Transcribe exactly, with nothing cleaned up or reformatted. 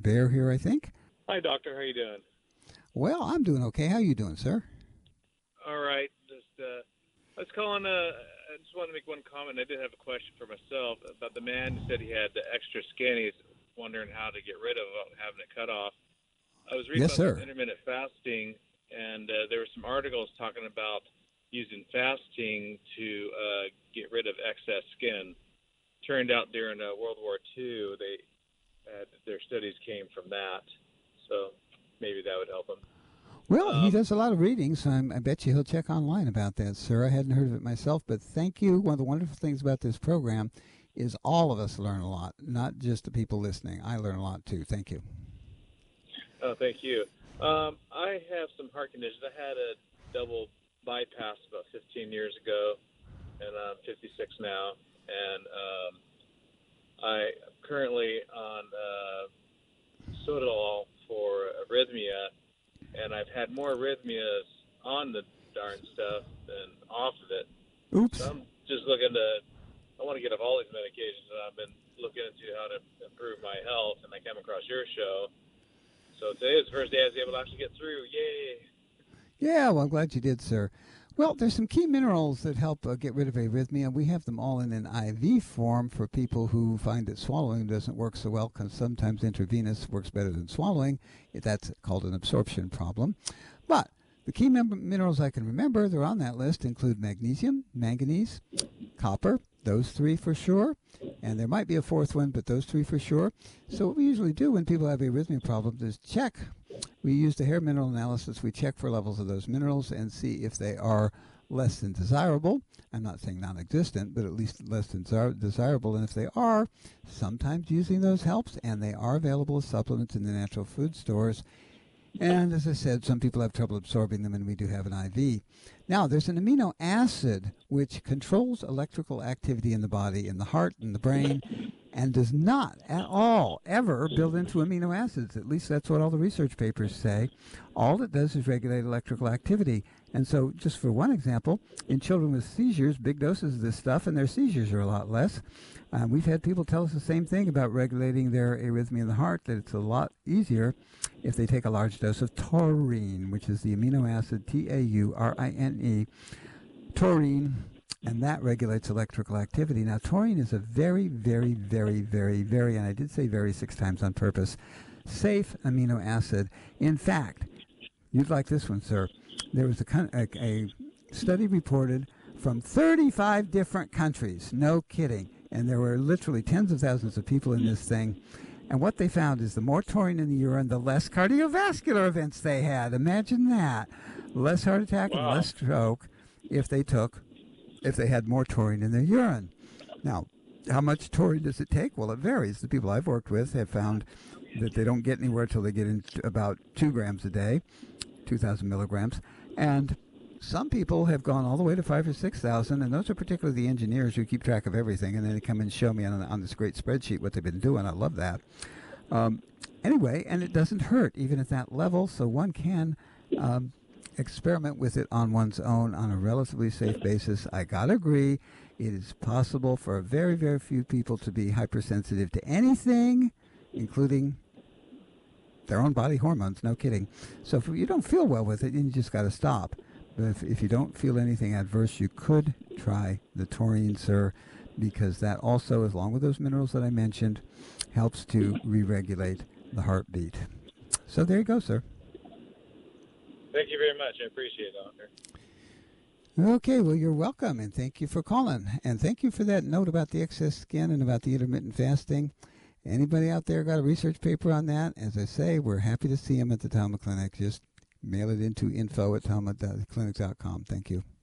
Bear here, I think. Hi, Doctor. How you doing? Well, I'm doing okay. How you doing, sir? All right. Just uh, I was calling. Uh, I just wanted to make one comment. I did have a question for myself about the man who said he had extra skin. He's wondering how to get rid of it without having it cut off. I was reading Yes, about sir. this intermittent fasting, and uh, there were some articles talking about using fasting to uh, get rid of excess skin. Turned out during uh, World War Two, they uh, their studies came from that. So maybe that would help him. Well, he Um, does a lot of reading, so I'm, I bet you he'll check online about that, sir. I hadn't heard of it myself, but thank you. One of the wonderful things about this program is all of us learn a lot, not just the people listening. I learn a lot, too. Thank you. Oh, thank you. Um, I have some heart conditions. I had a double bypass about fifteen years ago, and I'm fifty-six now. And um, I'm currently on uh, Sodal for arrhythmia, and I've had more arrhythmias on the darn stuff than off of it. Oops. So I'm just looking to, I want to get off all these medications, and I've been looking into how to improve my health, and I came across your show. So today is the first day I was able to actually get through. Yay! Yeah, well, I'm glad you did, sir. Well, there's some key minerals that help uh, get rid of arrhythmia. We have them all in an I V form for people who find that swallowing doesn't work so well, because sometimes intravenous works better than swallowing. That's called an absorption problem. But the key mem- minerals I can remember, they're on that list, include magnesium, manganese, copper, those three for sure. And there might be a fourth one, but those three for sure. So what we usually do when people have arrhythmia problems is check. We use the hair mineral analysis. We check for levels of those minerals and see if they are less than desirable. I'm not saying non-existent, but at least less than desirable. And if they are, sometimes using those helps, and they are available as supplements in the natural food stores. And as I said, some people have trouble absorbing them, and we do have an I V. Now, there's an amino acid which controls electrical activity in the body, in the heart, in the brain, and does not at all ever build into amino acids. At least that's what all the research papers say. All it does is regulate electrical activity. And so, just for one example, in children with seizures, big doses of this stuff, and their seizures are a lot less. Um, we've had people tell us the same thing about regulating their arrhythmia in the heart, that it's a lot easier if they take a large dose of taurine, which is the amino acid T A U R I N E, taurine, and that regulates electrical activity. Now, taurine is a very, very, very, very, very, and I did say very six times on purpose, safe amino acid. In fact, you'd like this one, sir. There was a, a, a study reported from thirty-five different countries, no kidding, and there were literally tens of thousands of people in this thing. And what they found is the more taurine in the urine, the less cardiovascular events they had. Imagine that. Less heart attack Wow. and less stroke if they took, if they had more taurine in their urine. Now, how much taurine does it take? Well, it varies. The people I've worked with have found that they don't get anywhere till they get into about two grams a day, two thousand milligrams. And some people have gone all the way to five or six thousand, and those are particularly the engineers who keep track of everything, and then they come and show me on, on this great spreadsheet what they've been doing. I love that. Um, anyway, and it doesn't hurt even at that level, so one can um, experiment with it on one's own on a relatively safe basis. I gotta agree, it is possible for a very, very few people to be hypersensitive to anything, including their own body hormones. No kidding. So if you don't feel well with it, then you just got to stop. But if, if you don't feel anything adverse, you could try the taurine, sir, because that also, along with those minerals that I mentioned, helps to re-regulate the heartbeat. So there you go, sir. Thank you very much. I appreciate it, Doctor. Okay, well, you're welcome, and thank you for calling. And thank you for that note about the excess skin and about the intermittent fasting. Anybody out there got a research paper on that? As I say, we're happy to see them at the Talmud Clinic. Just mail it into info at talmud clinic dot com. Thank you.